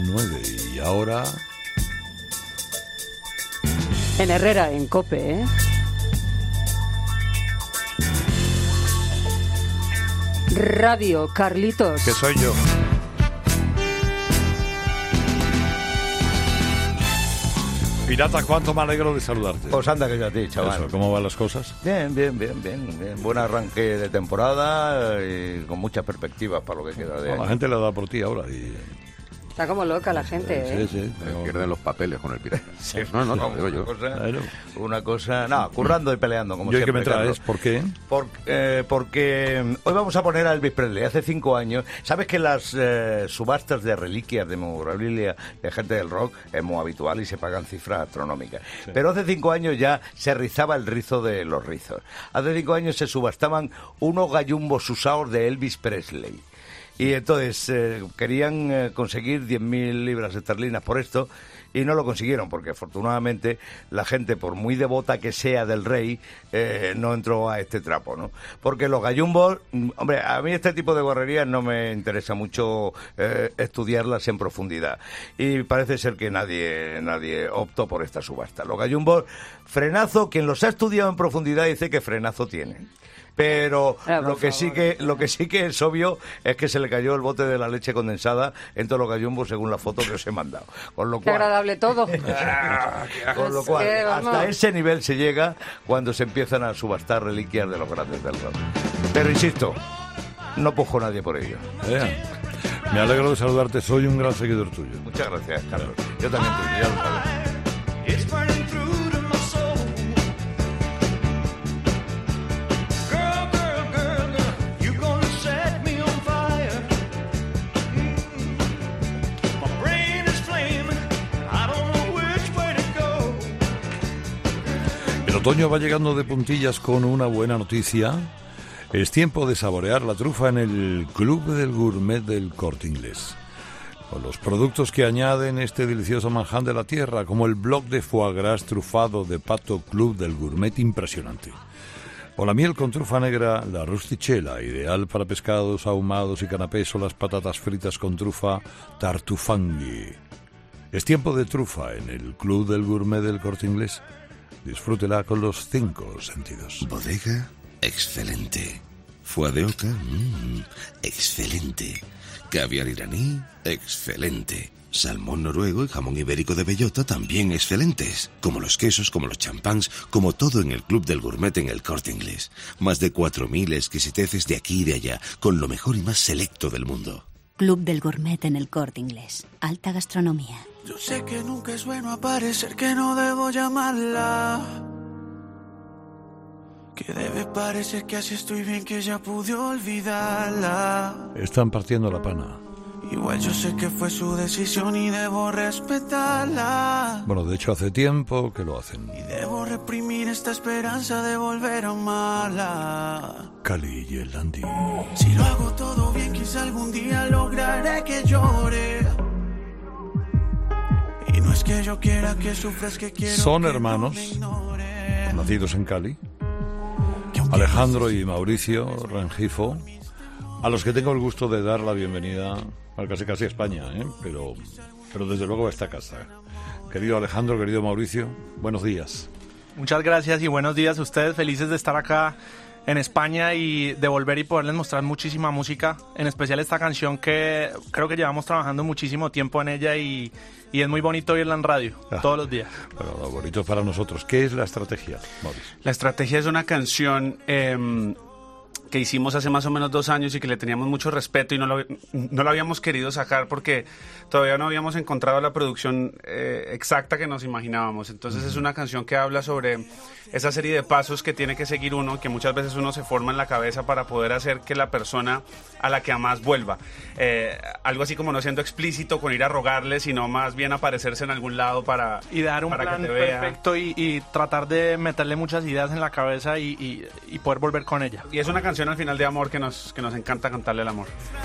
9 y ahora... En Herrera, en COPE, ¿eh? Radio, Carlitos. Que soy yo. Pirata, cuánto me alegro de saludarte. Pues anda que yo a ti, chaval. Eso, ¿cómo van las cosas? Bien. Buen arranque de temporada y con muchas perspectivas para lo que queda de año. La gente le da por ti ahora y... Está como loca la gente, ¿eh? Sí. Pierden los papeles con el pirata. Sí. No, digo yo. Una cosa... No, currando y peleando, como ¿Y hoy siempre. qué me traes? Carlos. ¿Por qué? Porque hoy vamos a poner a Elvis Presley. Hace 5 años... ¿Sabes que las subastas de reliquias, de memorabilia de gente del rock es muy habitual y se pagan cifras astronómicas? Sí. Pero hace 5 años ya se rizaba el rizo de los rizos. Hace 5 años se subastaban unos gallumbos usados de Elvis Presley. Y entonces querían conseguir 10.000 libras esterlinas por esto y no lo consiguieron porque afortunadamente la gente, por muy devota que sea del rey, no entró a este trapo, ¿no? Porque los gallumbos, hombre, a mí este tipo de guarrerías no me interesa mucho estudiarlas en profundidad y parece ser que nadie optó por esta subasta. Los gallumbos, frenazo, quien los ha estudiado en profundidad dice que frenazo tienen. Pero lo que sí que es obvio es que se le cayó el bote de la leche condensada en todos los gallumbos según la foto que os he mandado. Con lo cual, qué agradable todo. Con lo cual, hasta ese nivel se llega cuando se empiezan a subastar reliquias de los grandes del rock. Pero insisto, no pujo nadie por ello. Me alegro de saludarte, soy un gran seguidor tuyo. Muchas gracias, Carlos. Yo también tuyo, ya lo sabes. El otoño va llegando de puntillas con una buena noticia. Es tiempo de saborear la trufa en el Club del Gourmet del Corte Inglés. Con los productos que añaden este delicioso manjar de la tierra, como el bloc de foie gras trufado de pato Club del Gourmet, impresionante. O la miel con trufa negra, la rusticella, ideal para pescados ahumados y canapés, o las patatas fritas con trufa tartufanghi. Es tiempo de trufa en el Club del Gourmet del Corte Inglés. Disfrútela con los 5 sentidos. Bodega, excelente. Foie de oca, excelente. Caviar iraní, excelente. Salmón noruego y jamón ibérico de bellota, también excelentes. Como los quesos, como los champáns, como todo en el Club del Gourmet en el Corte Inglés. Más de 4.000 exquisiteces de aquí y de allá, con lo mejor y más selecto del mundo. Club del Gourmet en el Corte Inglés. Alta gastronomía. Yo sé que nunca es bueno aparecer, que no debo llamarla, que debe parecer que así estoy bien, que ya pude olvidarla. Están partiendo la pana. Igual yo sé que fue su decisión y debo respetarla. Bueno, de hecho hace tiempo que lo hacen. Y debo reprimir esta esperanza de volver a amarla. Cali y el Dandy. Si lo hago todo bien, quizá algún día lograré que llore. Y no es que yo quiera que sufras, que quiero. Son que hermanos, no me nacidos en Cali, Alejandro y Mauricio Rengifo, a los que tengo el gusto de dar la bienvenida a casi España, pero desde luego a esta casa. Querido Alejandro, querido Mauricio, buenos días. Muchas gracias y buenos días a ustedes, felices de estar acá en España y de volver y poderles mostrar muchísima música, en especial esta canción que creo que llevamos trabajando muchísimo tiempo en ella y es muy bonito oírla en radio todos los días. Bueno, lo bonito para nosotros. ¿Qué es la estrategia, Mauricio? La estrategia es una canción que hicimos hace más o menos 2 años y que le teníamos mucho respeto y no lo habíamos querido sacar porque todavía no habíamos encontrado la producción exacta que nos imaginábamos. Entonces es una canción que habla sobre esa serie de pasos que tiene que seguir uno, que muchas veces uno se forma en la cabeza para poder hacer que la persona a la que amas vuelva. Algo así como no siendo explícito con ir a rogarle, sino más bien aparecerse en algún lado para y dar un plan perfecto y tratar de meterle muchas ideas en la cabeza y poder volver con ella. Y es una canción al final de amor que nos encanta cantarle el amor.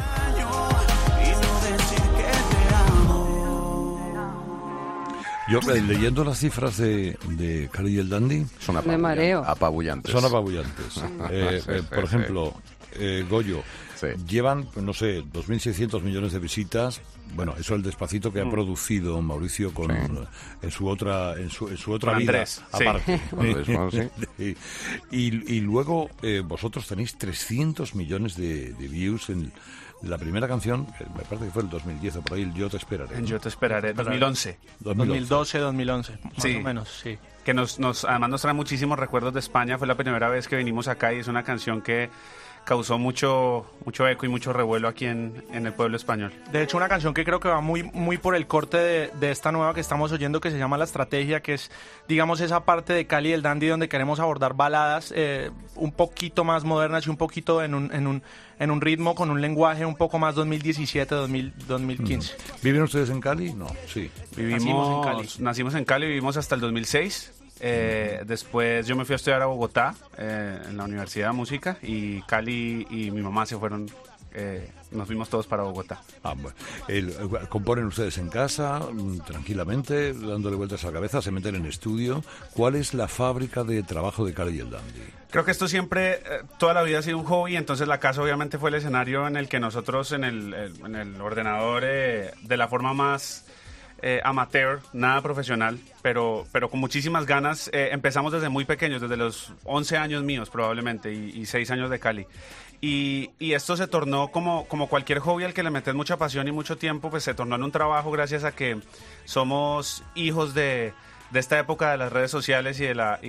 Yo leyendo las cifras de Cali y el Dandy me mareo. Apabullantes. Son apabullantes. Por ejemplo, Goyo, Sí. Llevan, no sé, 2.600 millones de visitas. Bueno, eso es el Despacito que ha producido Mauricio con en su otra Con vida, Andrés, sí. aparte. Bueno, sí. Y luego vosotros tenéis 300 millones de views en la primera canción, me parece que fue el 2010 o por ahí, el Yo te esperaré. En Yo te esperaré, 2011. 2012, 2011, más Sí. o menos, sí. Que además nos trae muchísimos recuerdos de España. Fue la primera vez que vinimos acá y es una canción que causó mucho eco y mucho revuelo aquí en el pueblo español. De hecho, una canción que creo que va muy por el corte de esta nueva que estamos oyendo, que se llama La Estrategia, que es, digamos, esa parte de Cali y el Dandy donde queremos abordar baladas un poquito más modernas y un poquito en un ritmo con un lenguaje un poco más 2017, 2015. ¿Viven ustedes en Cali? No, sí. Nacimos en Cali, vivimos hasta el 2006. Después yo me fui a estudiar a Bogotá en la Universidad de Música y Cali y mi mamá se fueron, nos fuimos todos para Bogotá. Bueno. ¿Componen ustedes en casa, tranquilamente, dándole vueltas a la cabeza, se meten en estudio? ¿Cuál es la fábrica de trabajo de Cali y el Dandy? Creo que esto siempre, toda la vida ha sido un hobby, entonces la casa obviamente fue el escenario en el que nosotros en el ordenador, de la forma más amateur, nada profesional, pero con muchísimas ganas. Empezamos desde muy pequeños, desde los 11 años míos probablemente y 6 años de Cali. Y esto se tornó como cualquier hobby al que le metes mucha pasión y mucho tiempo, pues se tornó en un trabajo gracias a que somos hijos de esta época de las redes sociales y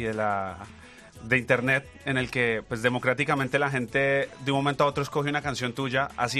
de internet, en el que pues democráticamente la gente de un momento a otro escoge una canción tuya, así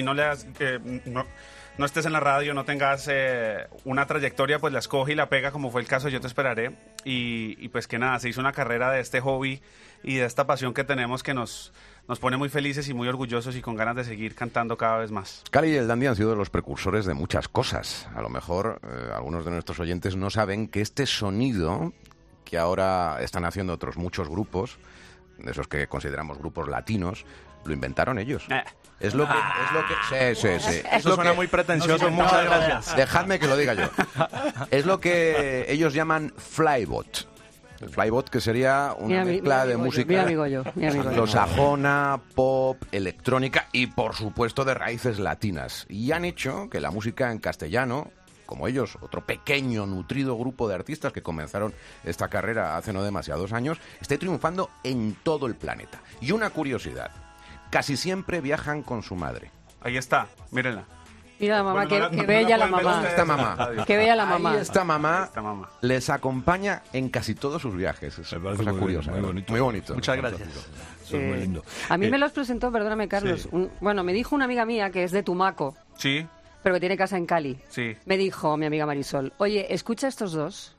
no estés en la radio, no tengas una trayectoria, pues la escoge y la pega, como fue el caso de Yo te esperaré. Y pues que nada, se hizo una carrera de este hobby y de esta pasión que tenemos que nos pone muy felices y muy orgullosos y con ganas de seguir cantando cada vez más. Cali y el Dandy han sido los precursores de muchas cosas. A lo mejor algunos de nuestros oyentes no saben que este sonido que ahora están haciendo otros muchos grupos, de esos que consideramos grupos latinos, lo inventaron ellos. Es lo que sí. Eso suena muy pretencioso, muchas gracias. Dejadme que lo diga yo. Es lo que ellos llaman flybot. El flybot, que sería una mezcla de música mi amigo yo. anglosajona, pop, electrónica y, por supuesto, de raíces latinas. Y han hecho que la música en castellano, como ellos, otro pequeño, nutrido grupo de artistas que comenzaron esta carrera hace no demasiados años, esté triunfando en todo el planeta. Y una curiosidad, casi siempre viajan con su madre. Ahí está, mírenla. Mira, mamá, que bella la mamá. Esta mamá. Que bella la mamá. Ahí esta mamá les acompaña en casi todos sus viajes. Es una cosa curiosa. Muy bonito. Muy bonito. Muchas gracias. Eso es muy lindo. A mí me los presentó, perdóname, Carlos. Sí. Me dijo una amiga mía que es de Tumaco, Sí, pero que tiene casa en Cali. sí. Me dijo mi amiga Marisol, oye, escucha a estos dos,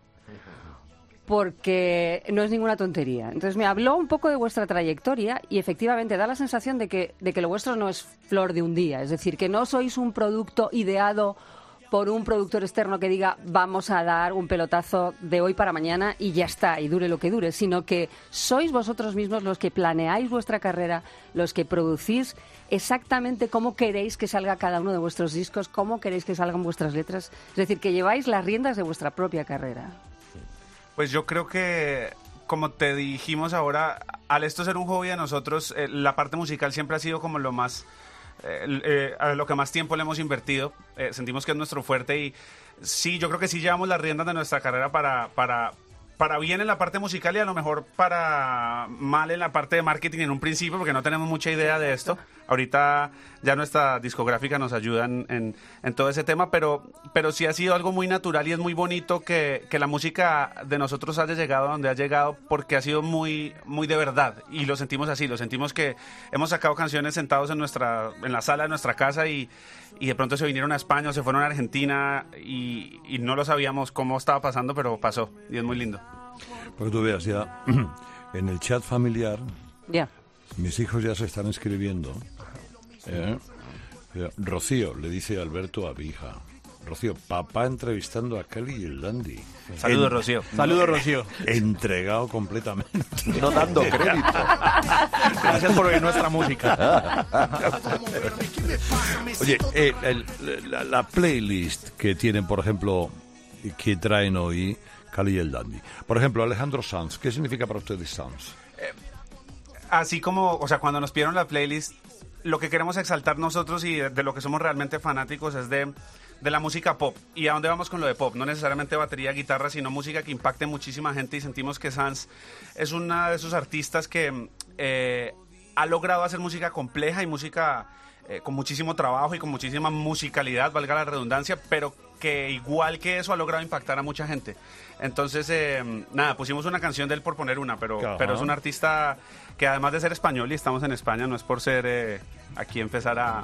porque no es ninguna tontería. Entonces me habló un poco de vuestra trayectoria y efectivamente da la sensación de que lo vuestro no es flor de un día. Es decir, que no sois un producto ideado por un productor externo que diga vamos a dar un pelotazo de hoy para mañana y ya está, y dure lo que dure, sino que sois vosotros mismos los que planeáis vuestra carrera, los que producís exactamente cómo queréis que salga cada uno de vuestros discos, cómo queréis que salgan vuestras letras. Es decir, que lleváis las riendas de vuestra propia carrera. Pues yo creo que, como te dijimos ahora, al esto ser un hobby de nosotros, la parte musical siempre ha sido como lo más, a lo que más tiempo le hemos invertido. Sentimos que es nuestro fuerte y sí, yo creo que sí llevamos las riendas de nuestra carrera para bien en la parte musical y a lo mejor para mal en la parte de marketing en un principio, porque no tenemos mucha idea de esto. Ahorita ya nuestra discográfica nos ayuda en todo ese tema, pero sí ha sido algo muy natural y es muy bonito que la música de nosotros haya llegado a donde ha llegado, porque ha sido muy, muy de verdad y lo sentimos así, lo sentimos que hemos sacado canciones sentados en la sala de nuestra casa y de pronto se vinieron a España o se fueron a Argentina y no lo sabíamos cómo estaba pasando, pero pasó y es muy lindo. Porque tú veas ya en el chat familiar, mis hijos ya se están escribiendo. Rocío, le dice Alberto a mi hija. Rocío, papá entrevistando a Cali y el Dandy. Saludos, Rocío. Saludos, Rocío. Entregado completamente. No dando crédito. Gracias por oír nuestra música. Oye, la playlist que tienen, por ejemplo, que traen hoy Cali y el Dandy. Por ejemplo, Alejandro Sanz. ¿Qué significa para ustedes Sanz? Así como, o sea, cuando nos pidieron la playlist, lo que queremos exaltar nosotros y de lo que somos realmente fanáticos es de la música pop. ¿Y a dónde vamos con lo de pop? No necesariamente batería, guitarra, sino música que impacte muchísima gente, y sentimos que Sanz es una de esos artistas que ha logrado hacer música compleja y música con muchísimo trabajo y con muchísima musicalidad, valga la redundancia, pero que igual que eso ha logrado impactar a mucha gente. Entonces, nada, pusimos una canción de él por poner una, pero es un artista que además de ser español, y estamos en España, no es por ser aquí empezar a...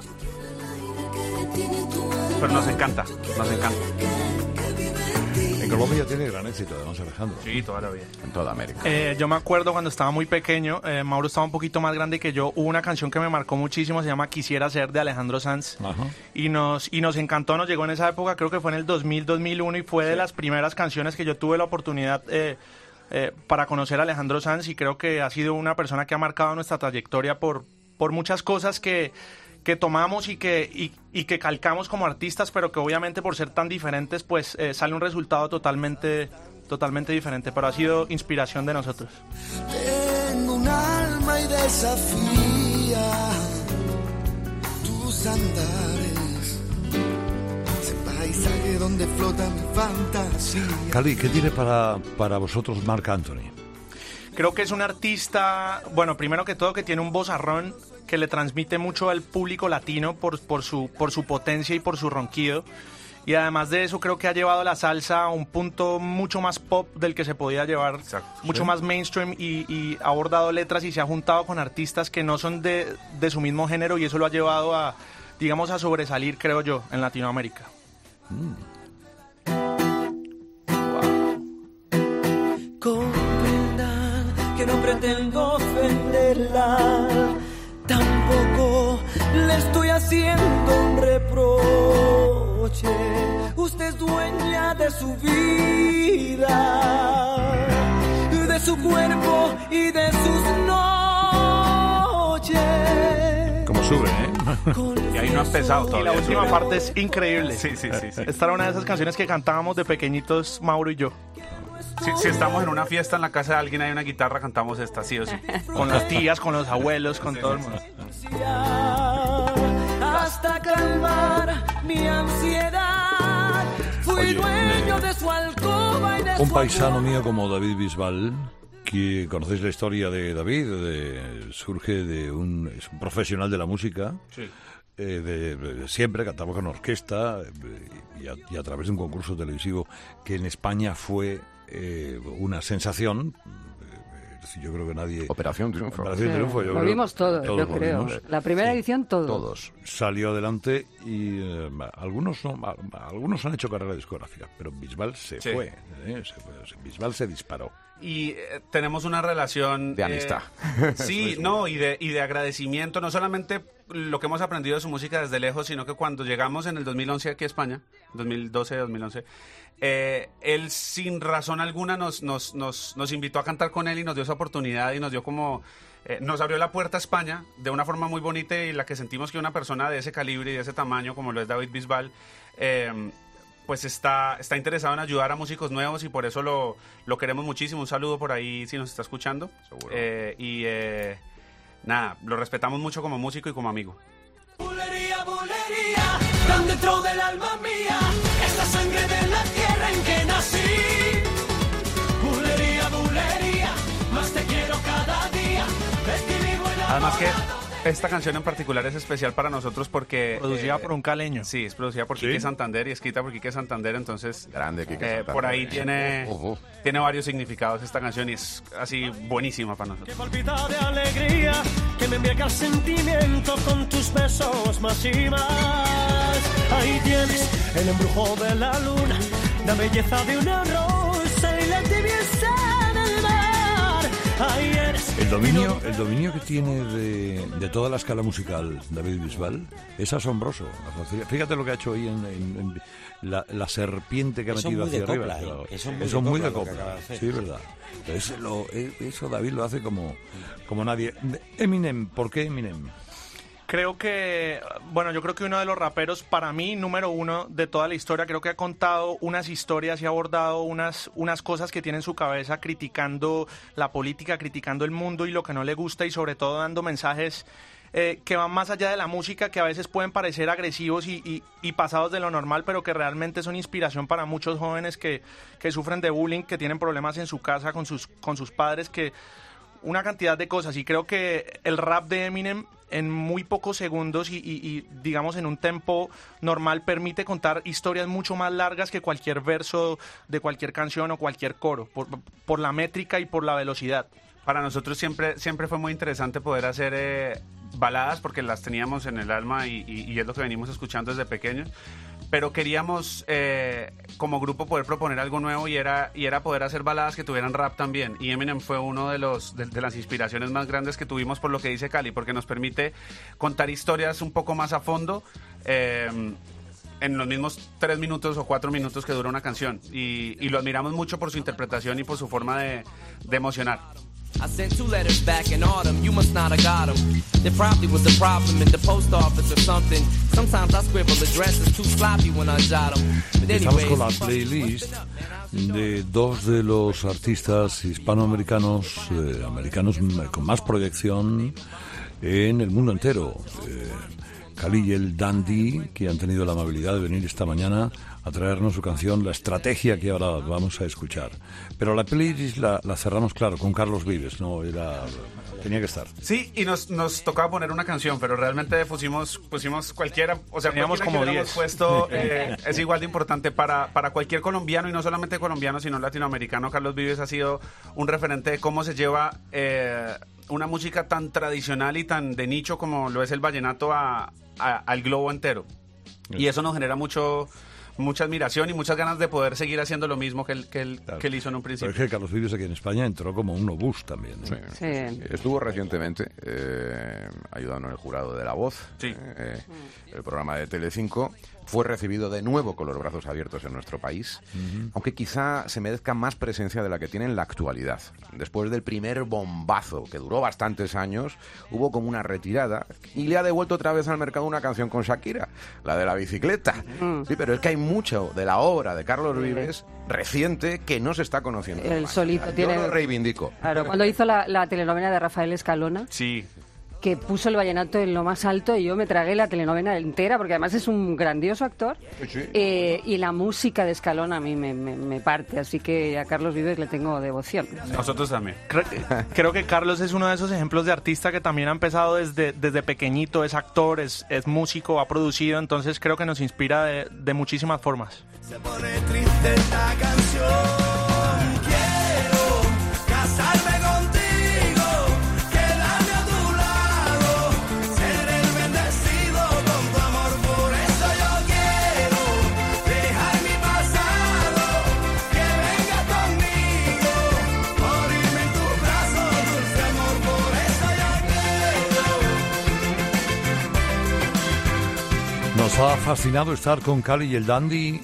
Pero nos encanta, nos encanta. En Colombia tiene gran éxito, además, Alejandro. Sí, toda la vida. En toda América. Yo me acuerdo cuando estaba muy pequeño, Mauro estaba un poquito más grande que yo, hubo una canción que me marcó muchísimo, se llama Quisiera Ser, de Alejandro Sanz. Ajá. Y nos encantó, nos llegó en esa época, creo que fue en el 2000, 2001, y fue de las primeras canciones que yo tuve la oportunidad para conocer a Alejandro Sanz, y creo que ha sido una persona que ha marcado nuestra trayectoria por muchas cosas que tomamos y que calcamos como artistas, pero que obviamente por ser tan diferentes, pues sale un resultado totalmente diferente, pero ha sido inspiración de nosotros. Tengo un alma y desafía tus andares, ese paisaje donde flota mi fantasía. Cali, ¿qué tiene para vosotros Marc Anthony? Creo que es un artista, bueno, primero que todo, que tiene un vozarrón que le transmite mucho al público latino por su potencia y por su ronquido. Y además de eso, creo que ha llevado la salsa a un punto mucho más pop del que se podía llevar. Exacto, mucho más mainstream, y ha abordado letras y se ha juntado con artistas que no son de su mismo género, y eso lo ha llevado a, digamos, a sobresalir, creo yo, en Latinoamérica. Comprendan que no pretendo ofenderla, tampoco le estoy haciendo un reproche. Usted es dueña de su vida, de su cuerpo y de sus noches. Como sube, ¿eh? Y ahí no has pesado Y todavía. la última parte es increíble. Sí. Esta era una de esas canciones que cantábamos de pequeñitos, Mauro y yo. Si estamos en una fiesta en la casa de alguien, hay una guitarra, cantamos esta, sí o sí. Con las tías, con los abuelos, con todo el mundo. Hasta calmar mi ansiedad, fui Oye, dueño de su alcoba y de Un su paisano mío como David Bisbal, que conocéis la historia de David, surge es un profesional de la música. Sí. Siempre cantaba con orquesta y a través de un concurso televisivo que en España fue una sensación. Yo creo que nadie... Operación Triunfo. Operación Triunfo, yo Lo creo. vimos todos, yo lo creo. vimos. La primera edición, todos. Todos. Salió adelante y algunos han hecho carrera discográfica, pero Bisbal se fue. Bisbal se disparó. Y tenemos una relación De amistad. Sí, no, y de agradecimiento, no solamente lo que hemos aprendido de su música desde lejos, sino que cuando llegamos en el 2011 aquí a España, 2012-2011, él sin razón alguna nos invitó a cantar con él y nos dio esa oportunidad y nos dio como... nos abrió la puerta a España de una forma muy bonita, y la que sentimos que una persona de ese calibre y de ese tamaño como lo es David Bisbal, pues está interesado en ayudar a músicos nuevos, y por eso lo queremos muchísimo. Un saludo por ahí si nos está escuchando. Seguro. Nada, lo respetamos mucho como músico y como amigo. Bulería, bulería, tan dentro del alma mía, es la sangre de la tierra en que nací. Bulería, bulería, más te quiero cada día. Además que esta canción en particular es especial para nosotros porque... Producida por un caleño. Sí, es producida por Quique Santander y escrita por Quique Santander, entonces... Grande Quique Santander. Por ahí tiene varios significados esta canción y es así buenísima para nosotros. Que palpita de alegría, que me embriaga el sentimiento con tus besos más y más. Ahí tienes el embrujo de la luna, la belleza de una rosa y la tibieza del mar. Ahí eres. El dominio que tiene de toda la escala musical David Bisbal es asombroso. Fíjate lo que ha hecho hoy en la serpiente que ha metido hacia arriba. Eso es muy de copla. Sí, es verdad. Eso David lo hace como nadie. Eminem, ¿por qué Eminem? Creo que, bueno, yo creo que uno de los raperos, para mí, número uno de toda la historia, creo que ha contado unas historias y ha abordado unas cosas que tiene en su cabeza, criticando la política, criticando el mundo y lo que no le gusta, y sobre todo dando mensajes que van más allá de la música, que a veces pueden parecer agresivos y pasados de lo normal, pero que realmente son inspiración para muchos jóvenes que sufren de bullying, que tienen problemas en su casa con sus padres, que una cantidad de cosas. Y creo que el rap de Eminem en muy pocos segundos y digamos en un tempo normal permite contar historias mucho más largas que cualquier verso de cualquier canción o cualquier coro, por la métrica y por la velocidad. Para nosotros siempre fue muy interesante poder hacer baladas, porque las teníamos en el alma y es lo que venimos escuchando desde pequeños, pero queríamos como grupo poder proponer algo nuevo y era poder hacer baladas que tuvieran rap también, y Eminem fue uno de las inspiraciones más grandes que tuvimos, por lo que dice Cali, porque nos permite contar historias un poco más a fondo en los mismos 3 minutos o 4 minutos que dura una canción, y lo admiramos mucho por su interpretación y por su forma de emocionar. I sent 2 letters back in autumn, you must not have got them. There probably was a problem in the post office or something. Sometimes I scribble addresses too sloppy when I jot them. Estamos con la playlist de 2 de los artistas hispanoamericanos americanos con más proyección en el mundo entero. Cali y el Dandy, que han tenido la amabilidad de venir esta mañana a traernos su canción La Estrategia, que ahora vamos a escuchar. Pero la playlist la cerramos, claro, con Carlos Vives, ¿no? Tenía que estar. Sí, y nos tocaba poner una canción, pero realmente pusimos cualquiera, o sea, teníamos como que 10. Puesto es igual de importante para cualquier colombiano, y no solamente colombiano, sino latinoamericano. Carlos Vives ha sido un referente de cómo se lleva una música tan tradicional y tan de nicho como lo es el vallenato al globo entero. Y eso nos genera mucha admiración y muchas ganas de poder seguir haciendo lo mismo que él hizo en un principio. Pero es que Carlos Vives aquí en España entró como un obús también, ¿no? Sí. Estuvo recientemente ayudando en el jurado de La Voz, el programa de Telecinco. Fue recibido de nuevo con los brazos abiertos en nuestro país, aunque quizá se merezca más presencia de la que tiene en la actualidad. Después del primer bombazo, que duró bastantes años, hubo como una retirada y le ha devuelto otra vez al mercado una canción con Shakira, la de la bicicleta. Sí, pero es que hay mucho de la obra de Carlos Vives reciente que no se está conociendo. El solito Yo tiene... lo reivindico. Claro, cuando hizo la telenovela de Rafael Escalona... Sí. Que puso el vallenato en lo más alto, y yo me tragué la telenovela entera, porque además es un grandioso actor. Sí. Y la música de Escalona a mí me parte, así que a Carlos Vives le tengo devoción. Nosotros también. Creo que Carlos es uno de esos ejemplos de artista que también ha empezado desde pequeñito, es actor, es músico, ha producido, entonces creo que nos inspira de muchísimas formas. Se pone triste esta canción. Quiero casarme contigo. Nos ha fascinado estar con Cali y el Dandy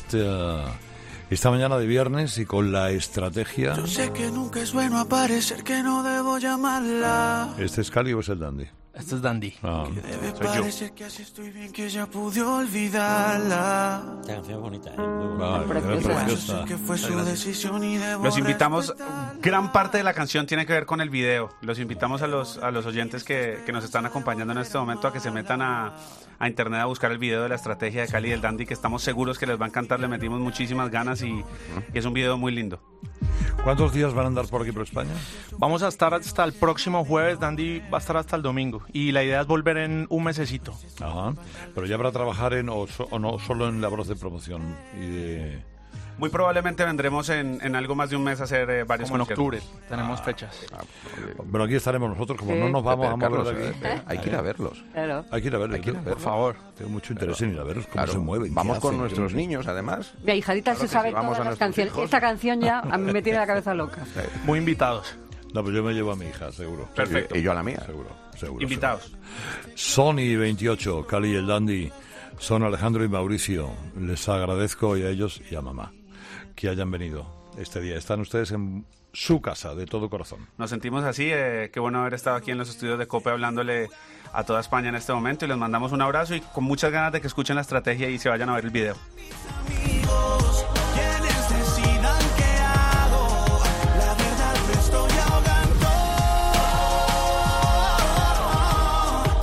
esta mañana de viernes, y con La Estrategia. Yo sé que nunca es bueno aparecer, que no debo llamarla. ¿Este es Cali o es el Dandy? Este es Dandy. Que debe parecer que así estoy bien, que ya pude olvidarla. Esta canción es bonita, Preciosa. Que fue su decisión y debo Los invitamos, respetarla. gran parte de la canción tiene que ver con el video. Los invitamos a los oyentes que nos están acompañando en este momento a que se metan a internet a buscar el video de La Estrategia de Cali y el Dandy, que estamos seguros que les va a encantar. Le metimos muchísimas ganas y es un video muy lindo. ¿Cuántos días van a andar por aquí, por España? Vamos a estar hasta el próximo jueves, Dandy va a estar hasta el domingo, y la idea es volver en un mesecito. Ajá. Pero ya habrá trabajar o no solo en labores de promoción y de... Muy probablemente vendremos en algo más de un mes a hacer varios Como en conciertos. octubre, tenemos fechas. Pero aquí estaremos nosotros, como no nos vamos a mover Carlos, de aquí. hay que ir a verlos. Claro. Hay que ir a verlos. Por favor. Tengo mucho interés en ir a verlos, cómo Claro, se mueven. vamos qué con hacen, nuestros qué- niños, además. Mi ahijadita Claro se que sabe sí, vamos todas a las nuestros canciones. hijos. Esta canción ya a mí me tiene la cabeza loca. Muy invitados. No, pues yo me llevo a mi hija, seguro. Perfecto. Y yo a la mía. Seguro. Invitados. Sony 28, Cali y el Dandy, son Alejandro y Mauricio. Les agradezco, y a ellos y a mamá, que hayan venido este día. Están ustedes en su casa, de todo corazón. Nos sentimos así, qué bueno haber estado aquí en los estudios de COPE hablándole a toda España en este momento, y les mandamos un abrazo y con muchas ganas de que escuchen La Estrategia y se vayan a ver el video. Amigos, quienes decidan qué hago, la verdad me estoy ahogando.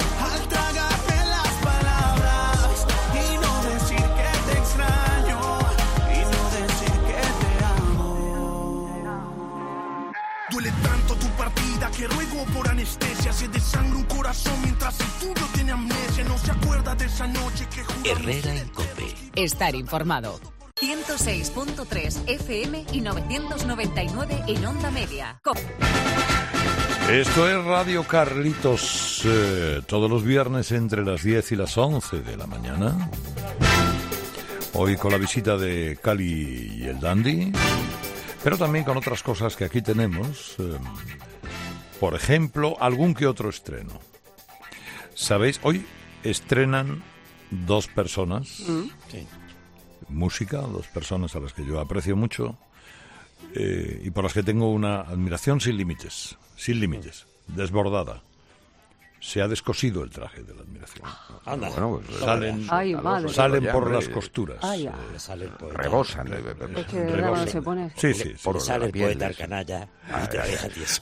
que ruego por anestesia. Se desangra un corazón mientras el tuyo tiene amnesia. No se acuerda de esa noche que juramos. Herrera en COPE. Estar informado. 106.3 FM y 999 en onda media. Esto es Radio Carlitos, todos los viernes entre las 10 y las 11 de la mañana. Hoy con la visita de Cali y el Dandy, pero también con otras cosas que aquí tenemos. Por ejemplo, algún que otro estreno. ¿Sabéis? Hoy estrenan dos personas. Sí. Música, dos personas a las que yo aprecio mucho. Y por las que tengo una admiración sin límites, desbordada. Se ha descosido el traje de la admiración. Anda. Bueno, pues salen por las costuras. Rebosan. Es que de verdad cuando se pone... Sí. Sale el poeta, el canalla, y te la deja tieso.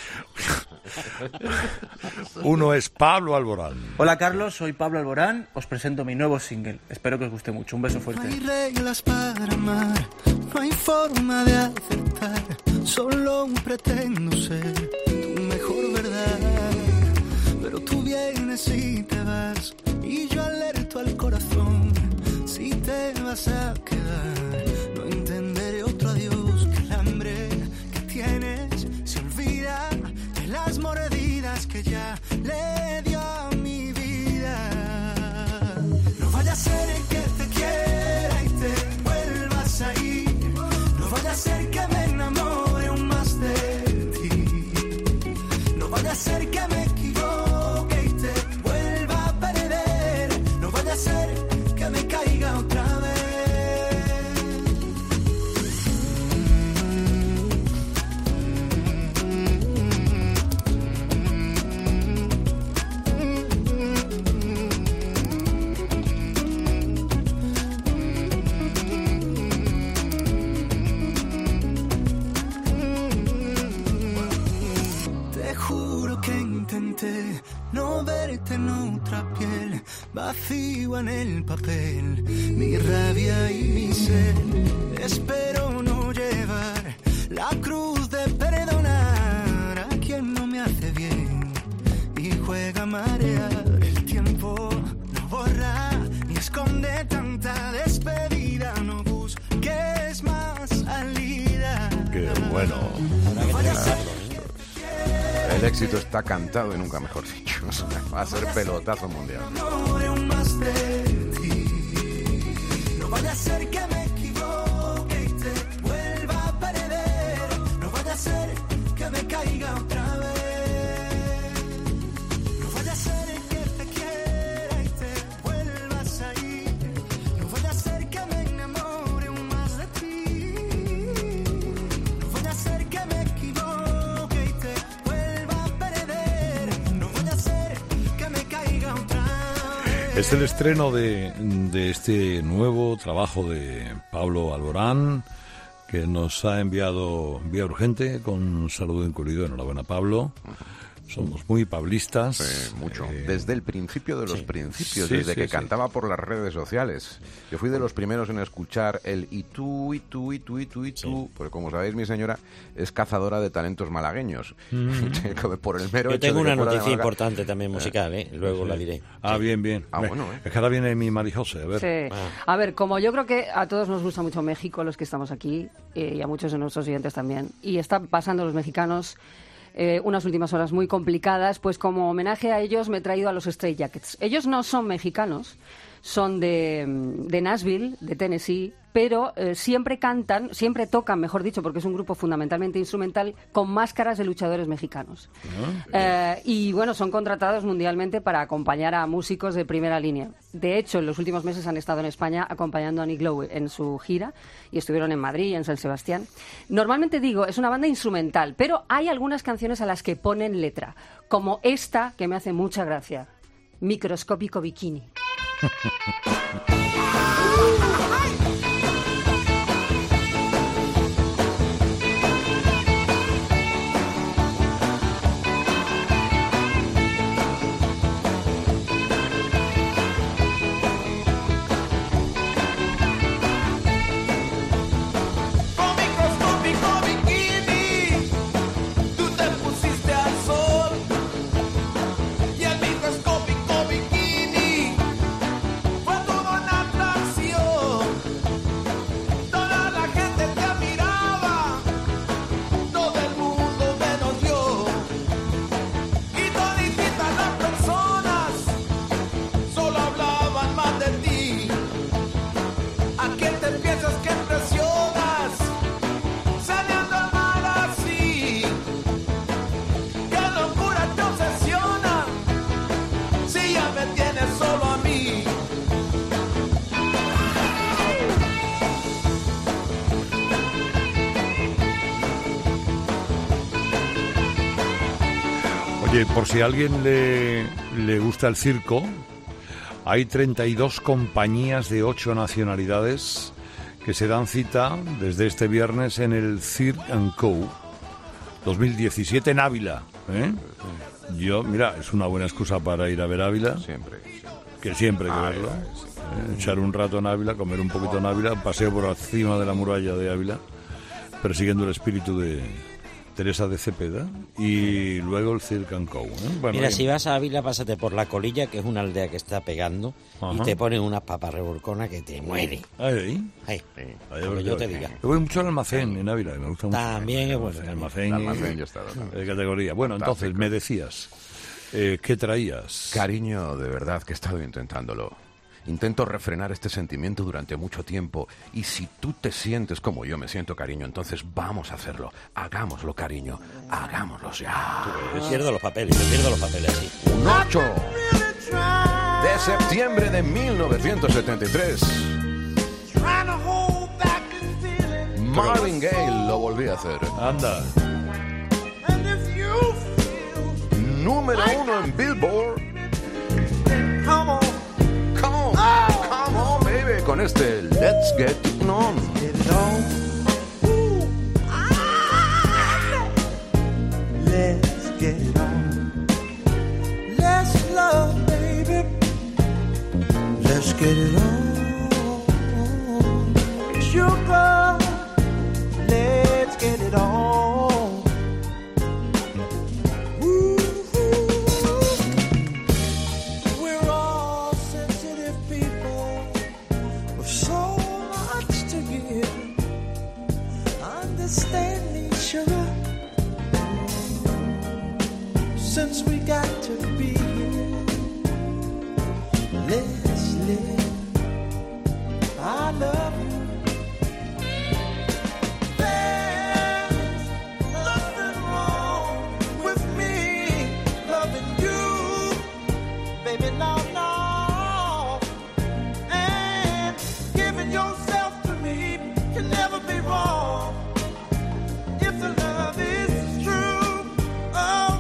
Uno es Pablo Alborán. Hola Carlos, soy Pablo Alborán. Os presento mi nuevo single. Espero que os guste mucho. Un beso fuerte. No hay reglas para amar, no hay forma de acertar. Solo pretendo ser tu mejor verdad. Pero tú vienes y te vas, y yo alerto al corazón. Si te vas a quedar, no entenderé otro adiós. Que el hambre que tienes se olvida de las mordidas que ya le dio a mi vida. No vaya a ser que te quiera y te vuelvas a ir. No vaya a ser que me enamore aún más de ti. No vaya a ser que me equivoque y te vuelva a perder. No vaya a ser que me caiga otra vez. Te juro que intenté no verte en otra piel, vacío en el papel, mi rabia y mi sed. Espero no llevar la cruz de perdonar a quien no me hace bien y juega a marear. El tiempo no borra ni esconde tanta despedida. No busques más salida. Qué bueno. El éxito está cantado y nunca mejor dicho. Va a ser pelotazo mundial. No vaya a ser que me equivoque y te vuelva a perder. No vaya a ser que me caiga otra vez. No vaya a ser que te quiera y te vuelvas a ir. No vaya a ser que me enamore aún más de ti. No vaya a ser que me equivoque y te vuelva a perder. No vaya a ser que me caiga otra vez. Es el estreno de este nuevo trabajo de Pablo Alborán, que nos ha enviado vía urgente con un saludo incluido. Enhorabuena, Pablo. Somos muy pablistas. Sí, mucho. Desde el principio de los principios, desde que cantaba por las redes sociales. Yo fui de los primeros en escuchar el y tú, porque como sabéis mi señora es cazadora de talentos malagueños. Por el mero Yo hecho tengo de que una fuera de noticia Málaga. importante también musical, luego la diré. Bien. Bueno, Es que ahora viene mi Marijose, a ver. Sí. A ver, como yo creo que a todos nos gusta mucho México, los que estamos aquí, y a muchos de nuestros oyentes también, y están pasando los mexicanos unas últimas horas muy complicadas, pues como homenaje a ellos me he traído a los Stray Jackets. Ellos no son mexicanos, son de Nashville, de Tennessee, pero siempre tocan, mejor dicho, porque es un grupo fundamentalmente instrumental, con máscaras de luchadores mexicanos. Y bueno, son contratados mundialmente para acompañar a músicos de primera línea. De hecho, en los últimos meses han estado en España acompañando a Nick Lowe en su gira, y estuvieron en Madrid y en San Sebastián. Normalmente digo, es una banda instrumental, pero hay algunas canciones a las que ponen letra, como esta, que me hace mucha gracia, Microscópico Bikini. Con microscópico bikini, tú te pusiste al sol. Oye, por si a alguien le gusta el circo, hay 32 compañías de 8 nacionalidades que se dan cita desde este viernes en el Cirque & Co 2017 en Ávila. Yo, mira, es una buena excusa para ir a ver Ávila. Siempre. Que siempre hay que verlo. Echar un rato en Ávila, comer un poquito en Ávila, paseo por encima de la muralla de Ávila, persiguiendo el espíritu de Teresa de Cepeda, y luego el Cirque & Co. Bueno, mira, si vas a Ávila, pásate por La Colilla, que es una aldea que está pegando, y te ponen unas papas revolconas que te mueren. Ahí. Lo que yo te diga. Yo voy mucho al almacén en Ávila, me gusta mucho. También es bueno. El almacén ya está. De categoría. Bueno, entonces, me decías, ¿qué traías? Cariño, de verdad que he estado intentándolo. Intento refrenar este sentimiento durante mucho tiempo, y si tú te sientes como yo me siento, cariño, entonces vamos a hacerlo. Hagámoslo, cariño. Hagámoslo ya. Yo pierdo los papeles así. Un 8 de septiembre de 1973. Marvin Gaye lo volví a hacer. Anda. Número 1 en Billboard. Come on, baby, con este Let's Get It On. Let's get it on. Let's love, baby. Let's get it on. Sugar, let's get it on. We're all sensitive people with so much to give. Understand me, sugar. Since we got to be here, let's live. I love you. There's nothing wrong with me loving you, baby, no. And giving yourself to me can never be wrong if the love is true. Oh,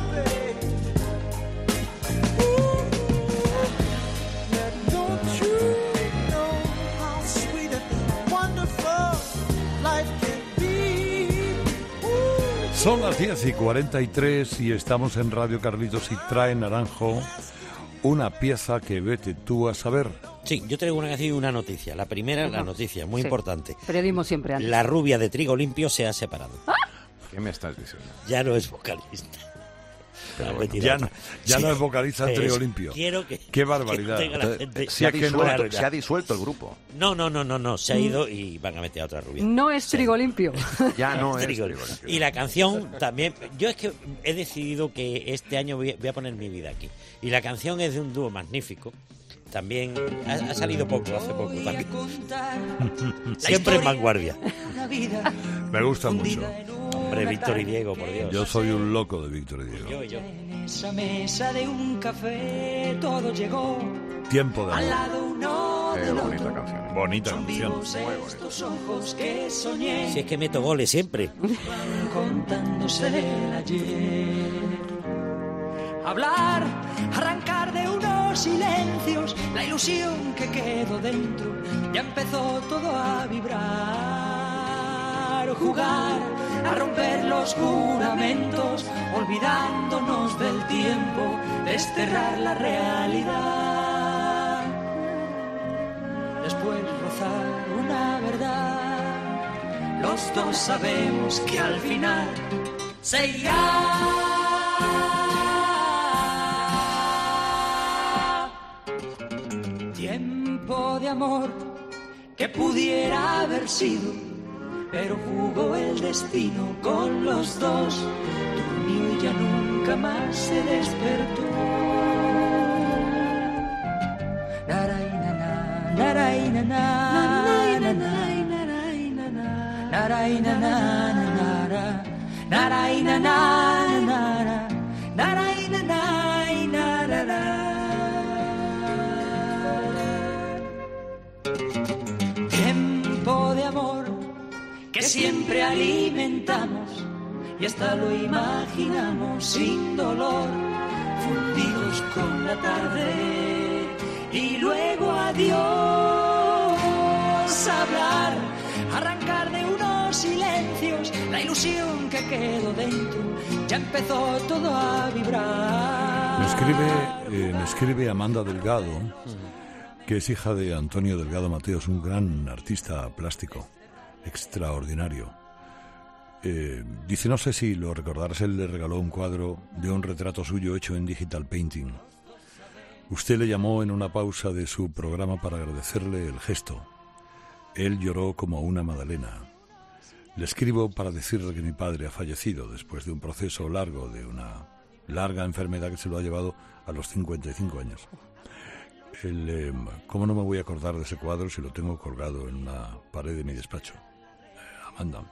son las 10:43 y estamos en Radio Carlitos, y trae Naranjo una pieza que vete tú a saber. Sí, yo traigo una canción y una noticia. La primera, la noticia, muy importante. Periodismo siempre antes. La rubia de Trigo Limpio se ha separado. ¿Qué me estás diciendo? Ya no es vocalista. Pero bueno, ya no es vocalista en Trigo Limpio. Quiero que... ¡Qué barbaridad! Se ha disuelto el grupo. No, se ha ido y van a meter a otra rubia. No es Trigo Limpio. Ya no es Trigo Limpio. Y la canción también... Yo es que he decidido que este año voy a poner mi vida aquí. Y la canción es de un dúo magnífico. También ha salido hace poco también. Siempre en vanguardia. Me gusta mucho. Hombre, Víctor y Diego, por Dios. Yo soy un loco de Víctor y Diego. Yo. En esa mesa de un café todo llegó. Tiempo de Al amor. lado uno Qué del bonita otro. canción. Bonita Son canción. vivos estos ojos que soñé. Si es que meto goles siempre. Van contándose el ayer. Hablar, arrancar de unos silencios, la ilusión que quedó dentro, ya empezó todo a vibrar, jugar, a romper los juramentos, olvidándonos del tiempo, desterrar la realidad, después rozar una verdad, los dos sabemos que al final se irá. Tiempo de amor que pudiera haber sido, pero jugó el destino con los dos. Durmió y ya nunca más se despertó. Narainana, narainana, narainana, narainana, narainana, narainana. Tiempo de amor que siempre alimentamos y hasta lo imaginamos sin dolor. fundidos con la tarde y luego adiós, hablar, arrancar de unos silencios la ilusión que quedó dentro, ya empezó todo a vibrar. Me escribe Amanda Delgado, que es hija de Antonio Delgado Mateos, un gran artista plástico, extraordinario. Dice, no sé si lo recordarás, él le regaló un cuadro de un retrato suyo hecho en digital painting. Usted le llamó en una pausa de su programa para agradecerle el gesto. Él lloró como una magdalena. Le escribo para decirle que mi padre ha fallecido después de un proceso largo, de una larga enfermedad que se lo ha llevado a los 55 años. ¿Cómo no me voy a acordar de ese cuadro si lo tengo colgado en una pared de mi despacho? Amanda,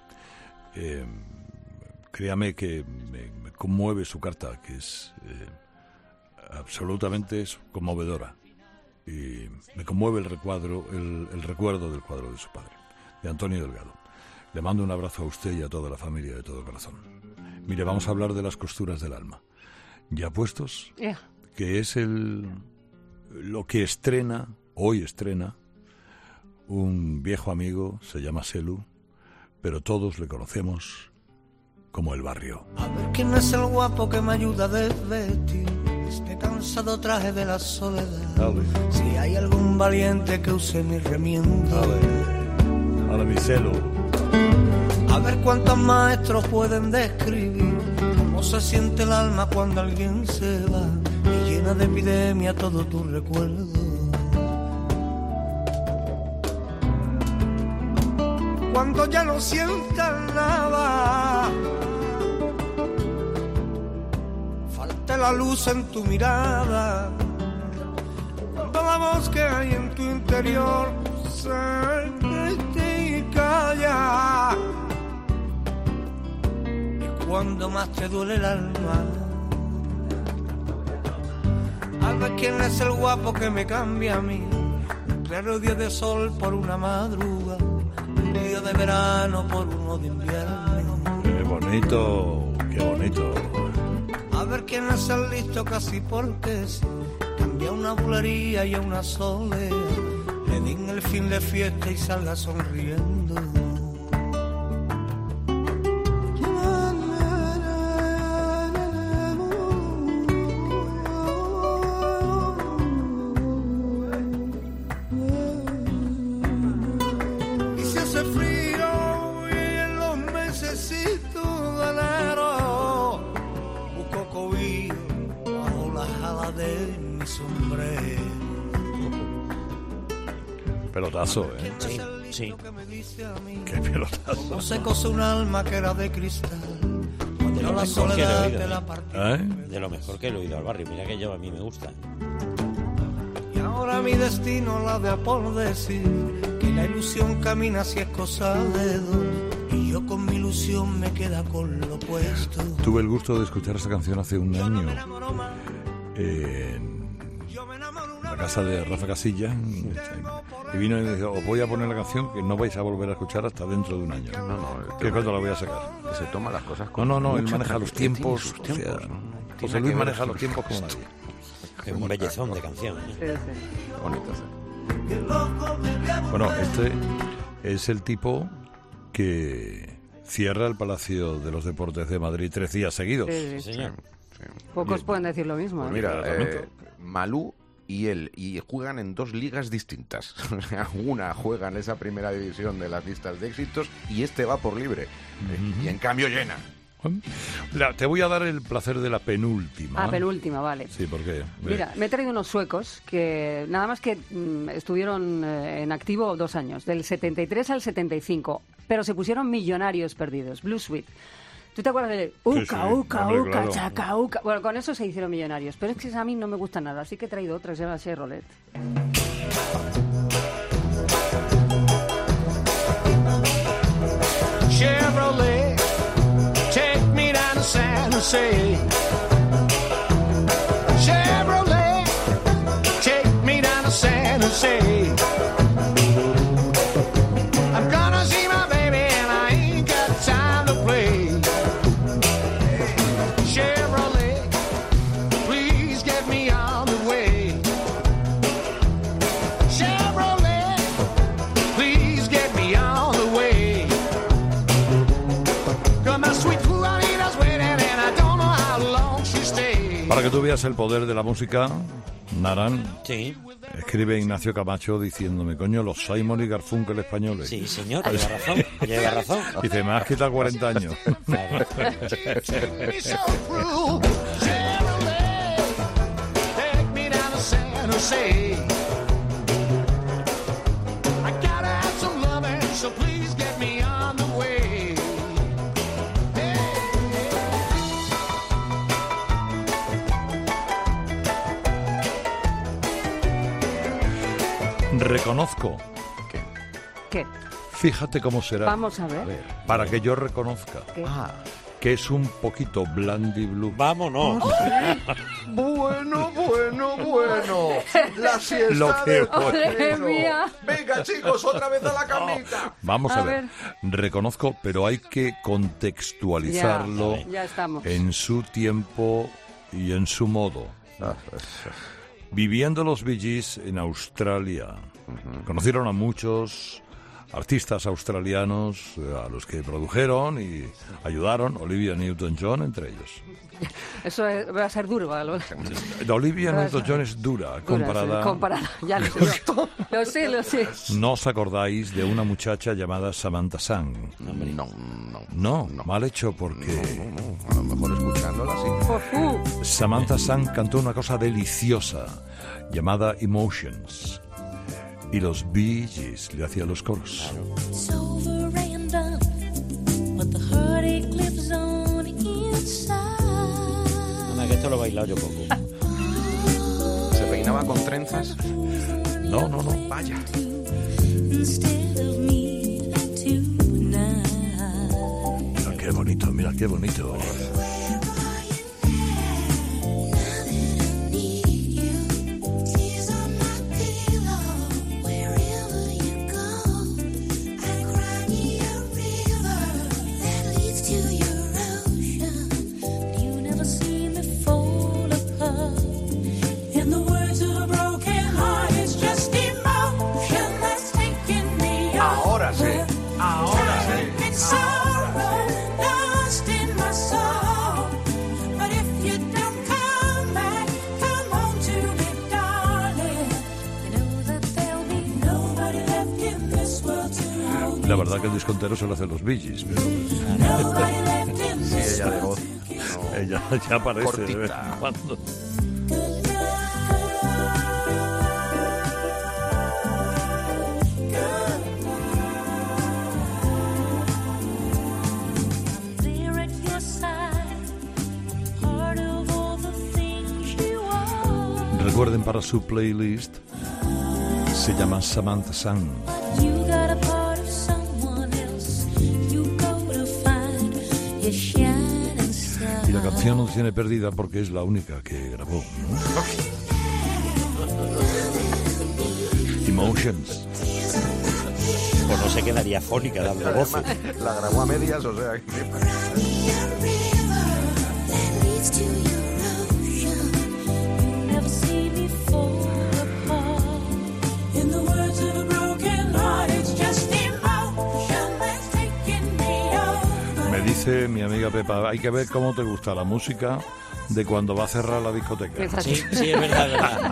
créame que me conmueve su carta, que es absolutamente conmovedora. Y me conmueve el recuerdo del cuadro de su padre, de Antonio Delgado. Le mando un abrazo a usted y a toda la familia de todo corazón. Mire, vamos a hablar de las costuras del alma. ¿Ya puestos? Que es lo que hoy estrena, un viejo amigo, se llama Selu, pero todos le conocemos como El Barrio. A ver quién es el guapo que me ayuda a desvestir este cansado traje de la soledad. Dale. Si hay algún valiente que use mi remiendo. Dale, mi Selu. A ver cuántos maestros pueden describir cómo se siente el alma cuando alguien se va y llena de epidemia todo tu recuerdo. Cuando ya no sientas nada, falte la luz en tu mirada, cuando la voz que hay en tu interior se calla, y cuando más te duele el alma, al ver quién es el guapo que me cambia a mí, un claro día de sol por una madruga, un día de verano por uno de invierno. Qué bonito, qué bonito. A ver quién es el listo casi porque sí, cambia una bulería y a una soledad, le den el fin de fiesta y salga sonriendo. Y si hace frío y en los mesecitos de enero busco cobijo bajo las alas de mi sombrero. Pelotazo, ¿eh? Sí. Qué pelotazo. Cómo se cose un alma que era de cristal. De lo la mejor que soledad he oído, te la partió. De lo mejor que he oído al Barrio. Mira que yo a mí me gusta. Y ahora mi destino la de por decir que la ilusión camina si es cosa de dos. Y yo con mi ilusión me queda con lo opuesto. Tuve el gusto de escuchar esta canción hace un año en la casa de Rafa Casilla, y vino y me dijo, os voy a poner la canción que no vais a volver a escuchar hasta dentro de un año. ¿Qué cuándo la voy a sacar? Que se toma las cosas con él maneja tranquilidad, los tiempos. sus tiempos, O sea, ¿no? José Luis maneja los tiempos como nadie. Es un bellezón de canción. Bonito. Bueno, este es el tipo que cierra el Palacio de los Deportes de Madrid 3 días seguidos. Sí, señor. Pocos pueden decir lo mismo. Pues mira, Malú y él, y juegan en 2 ligas distintas. O sea, una juega en esa primera división de las listas de éxitos y este va por libre. Y en cambio llena. Te voy a dar el placer de la penúltima. Penúltima, vale. Sí, porque... Mira, me he traído unos suecos que nada más que estuvieron en activo 2 años, del 73 al 75, pero se pusieron millonarios perdidos, Blue Sweet. ¿Tú te acuerdas de uca, uca, uca, chaca, uca? Bueno, con eso se hicieron millonarios, pero es que a mí no me gusta nada, así que he traído otra que se llama Chevrolet. Chevrolet, take me down to San Jose. Chevrolet, take me down to San Jose. I'm gonna see my baby and I ain't got time to play. Chevrolet, please Para que tú veas el poder de la música, Naran, Sí. escribe Ignacio Camacho diciéndome, coño, los Simon y Garfunkel españoles. Sí, señor, lleva razón, lleva razón. Dice, me has quitado 40 años. Reconozco. ¿Qué? Fíjate cómo será. Vamos a ver. Para que yo reconozca ¿Qué? que es un poquito Blandy Blue. Vámonos. Bueno. La siesta Lo que del voy. ¡Madre mía! Venga, chicos, otra vez a la camita. Vamos a A ver. Reconozco, pero hay que contextualizarlo Ya estamos. en su tiempo y en su modo. Viviendo los Bee Gees en Australia, conocieron a muchos artistas australianos a los que produjeron y ayudaron, Olivia Newton-John entre ellos. Eso va a ser duro. Olivia Newton-John es dura comparada. Comparada, ya lo sé. Lo sé. ¿No os acordáis de una muchacha llamada Samantha Sang? No, mal hecho porque... A lo mejor escuchándola sí. Samantha Sang cantó una cosa deliciosa llamada Emotions. Y los Bee Gees le hacían los coros. It's over and done, but the heartache lives on inside. Anda, que esto lo he bailado yo poco. ¿Se peinaba con trenzas? No. Vaya. Instead of me tonight. Mira qué bonito. Ahora sí. La verdad que el disco entero se lo hacen los Bee Gees, pero... Sí, ella de voz. Ella ya aparece de vez Cortita. en cuando. There at your side, part of all the things you are. Recuerden, para su playlist se llama Samantha Sang. You got a part of someone else. You go to find your shining star. Y la canción no tiene pérdida porque es la única que grabó, ¿no? Emotions. Pues no se quedaría fónica dando voces. La grabó a medias, o sea... Me dice mi amiga Pepa, hay que ver cómo te gusta la música de cuando va a cerrar la discoteca. Sí, sí, es verdad, es verdad.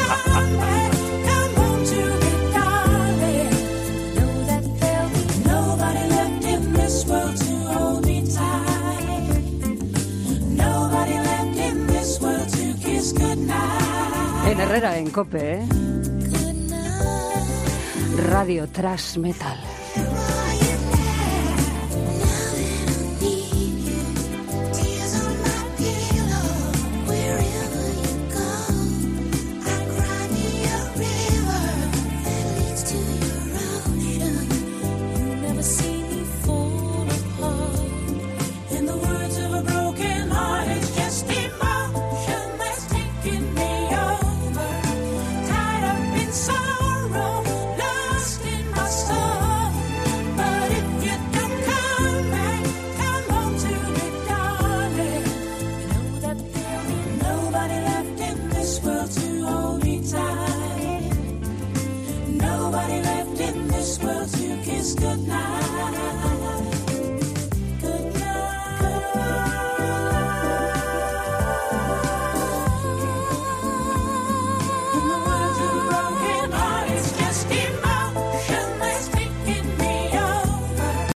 En Herrera, en COPE, ¿eh? Radio Thrash Metal.